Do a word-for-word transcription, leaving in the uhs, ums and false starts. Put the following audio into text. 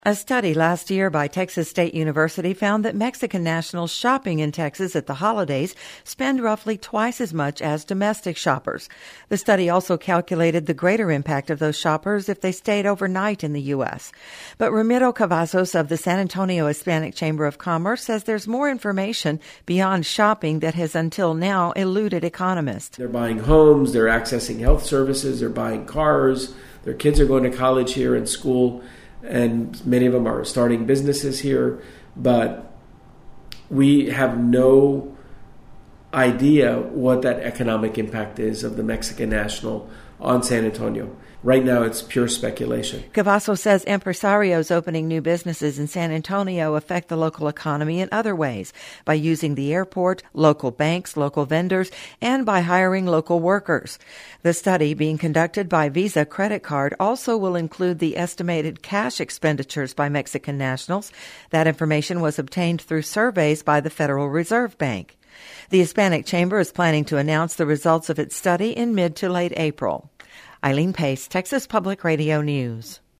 A study last year by Texas State University found that Mexican nationals shopping in Texas at the holidays spend roughly twice as much as domestic shoppers. The study also calculated the greater impact of those shoppers if they stayed overnight in the U S. But Ramiro Cavazos of the San Antonio Hispanic Chamber of Commerce says there's more information beyond shopping that has until now eluded economists. They're buying homes, they're accessing health services, they're buying cars, their kids are going to college here and school, and many of them are starting businesses here, but we have no idea what that economic impact is of the Mexican national on San Antonio. Right now, it's pure speculation. Cavazos says empresarios opening new businesses in San Antonio affect the local economy in other ways, by using the airport, local banks, local vendors, and by hiring local workers. The study, being conducted by Visa Credit Card, also will include the estimated cash expenditures by Mexican nationals. That information was obtained through surveys by the Federal Reserve Bank. The Hispanic Chamber is planning to announce the results of its study in mid to late April. Eileen Pace, Texas Public Radio News.